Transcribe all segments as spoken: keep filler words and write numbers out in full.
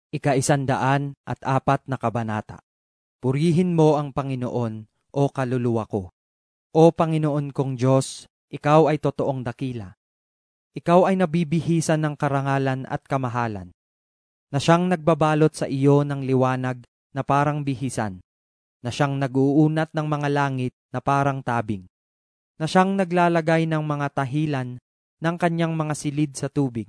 Ika-isandaan at apat na kabanata. Purihin mo ang Panginoon, o kaluluwa ko. O Panginoon kong Diyos, ikaw ay totoong dakila. Ikaw ay nabibihisan ng karangalan at kamahalan, na siyang nagbabalot sa iyo ng liwanag na parang bihisan, na siyang nag-uunat ng mga langit na parang tabing, na siyang naglalagay ng mga tahilan ng kanyang mga silid sa tubig,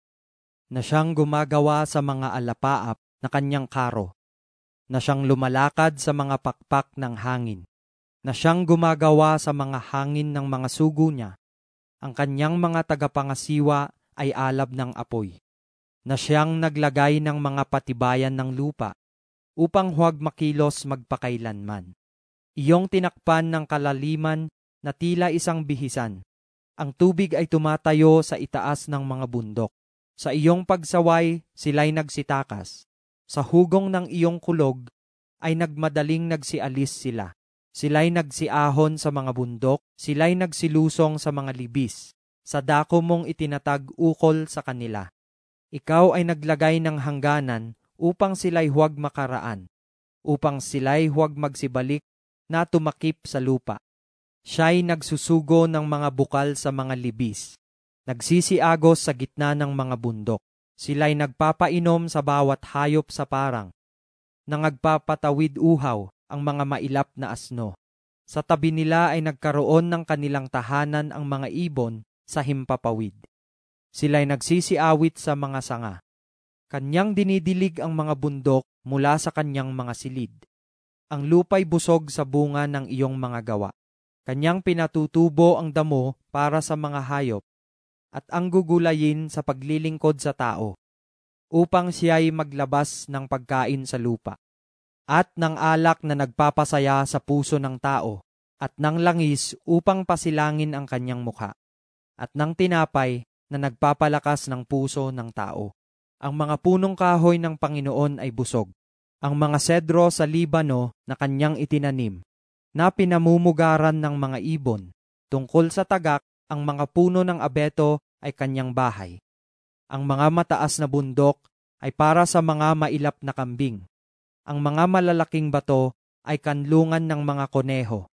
na siyang gumagawa sa mga alapaap na kanyang karo, na siyang lumalakad sa mga pakpak ng hangin, na siyang gumagawa sa mga hangin ng mga sugo niya. Ang kanyang mga tagapangasiwa ay alab ng apoy, na siyang naglagay ng mga patibayan ng lupa upang huwag makilos magpakailanman. Iyong tinakpan ng kalaliman na tila isang bihisan. Ang tubig ay tumatayo sa itaas ng mga bundok. Sa iyong pagsaway, sila'y nagsitakas. Sa hugong ng iyong kulog ay nagmadaling nagsialis sila. Sila'y nagsiahon sa mga bundok, sila'y nagsilusong sa mga libis. Sa dako mong itinatag ukol sa kanila. Ikaw ay naglagay ng hangganan upang sila'y huwag makaraan, upang sila'y huwag magsibalik na tumakip sa lupa. Siya'y nagsusugo ng mga bukal sa mga libis. Nagsisiagos sa gitna ng mga bundok. Sila'y nagpapainom sa bawat hayop sa parang, na nagpapatawid uhaw ang mga mailap na asno. Sa tabi nila ay nagkaroon ng kanilang tahanan ang mga ibon sa himpapawid. Sila'y nagsisiawit sa mga sanga. Kanyang dinidilig ang mga bundok mula sa kanyang mga silid. Ang lupa'y busog sa bunga ng iyong mga gawa. Kanyang pinatutubo ang damo para sa mga hayop at ang gugulayin sa paglilingkod sa tao, upang siya'y maglabas ng pagkain sa lupa, at ng alak na nagpapasaya sa puso ng tao, at ng langis upang pasilangin ang kanyang mukha, at ng tinapay na nagpapalakas ng puso ng tao. Ang mga punong kahoy ng Panginoon ay busog, ang mga sedro sa Libano na kanyang itinanim, na pinamumugaran ng mga ibon. Tungkol sa tagak, ang mga puno ng abeto ay kanyang bahay. Ang mga mataas na bundok ay para sa mga mailap na kambing. Ang mga malalaking bato ay kanlungan ng mga koneho.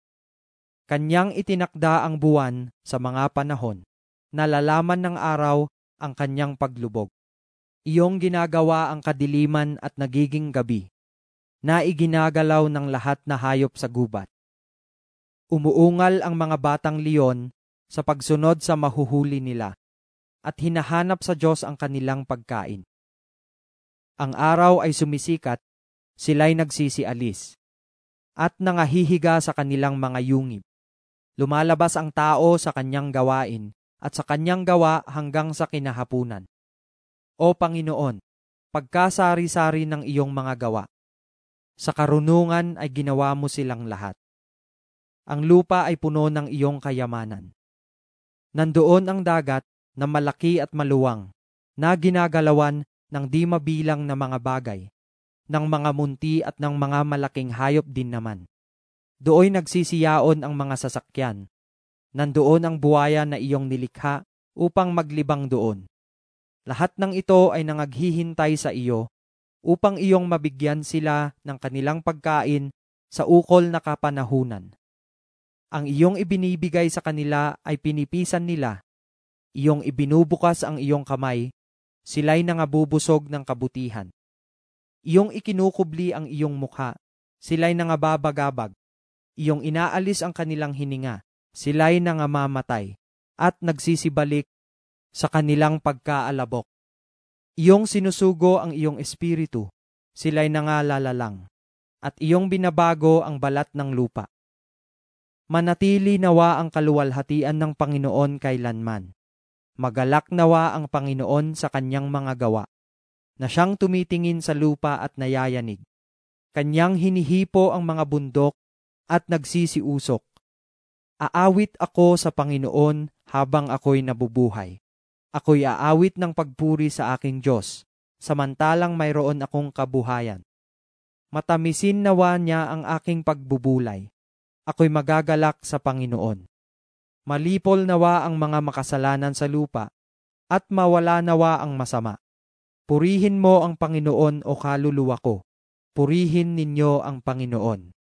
Kanyang itinakda ang buwan sa mga panahon. Nalalaman ng araw ang kanyang paglubog. Iyong ginagawa ang kadiliman at nagiging gabi, na iginagalaw ng lahat na hayop sa gubat. Umuungal ang mga batang leon sa pagsunod sa mahuhuli nila, at hinahanap sa Diyos ang kanilang pagkain. Ang araw ay sumisikat, sila'y nagsisialis, at nangahihiga sa kanilang mga yungib. Lumalabas ang tao sa kanyang gawain, at sa kanyang gawa hanggang sa kinahapunan. O Panginoon, pagkasari-sari ng iyong mga gawa, sa karunungan ay ginawa mo silang lahat. Ang lupa ay puno ng iyong kayamanan. Nandoon ang dagat na malaki at maluwang, na ginagalawan ng di mabilang na mga bagay, ng mga munti at ng mga malaking hayop din naman. Dooy nagsisiyaon ang mga sasakyan. Nandoon ang buwaya na iyong nilikha upang maglibang doon. Lahat ng ito ay nangaghihintay sa iyo upang iyong mabigyan sila ng kanilang pagkain sa ukol na kapanahunan. Ang iyong ibinibigay sa kanila ay pinipisan nila. Iyong ibinubukas ang iyong kamay, sila'y nangabubusog ng kabutihan. Iyong ikinukubli ang iyong mukha, sila'y nangababagabag. Iyong inaalis ang kanilang hininga, sila'y nangamamatay, at nagsisibalik sa kanilang pagkaalabok. Iyong sinusugo ang iyong espiritu, sila'y nangalalalang, at iyong binabago ang balat ng lupa. Manatili nawa ang kaluwalhatian ng Panginoon kailanman. Magalak nawa ang Panginoon sa kanyang mga gawa, na siyang tumitingin sa lupa at nayayanig. Kanyang hinihipo ang mga bundok at nagsisiusok. Aawit ako sa Panginoon habang ako'y nabubuhay. Ako'y aawit ng pagpuri sa aking Diyos, samantalang mayroon akong kabuhayan. Matamisin nawa niya ang aking pagbubulay. Ako'y magagalak sa Panginoon. Malipol nawa ang mga makasalanan sa lupa, at mawala nawa ang masama. Purihin mo ang Panginoon o kaluluwa ko. Purihin ninyo ang Panginoon.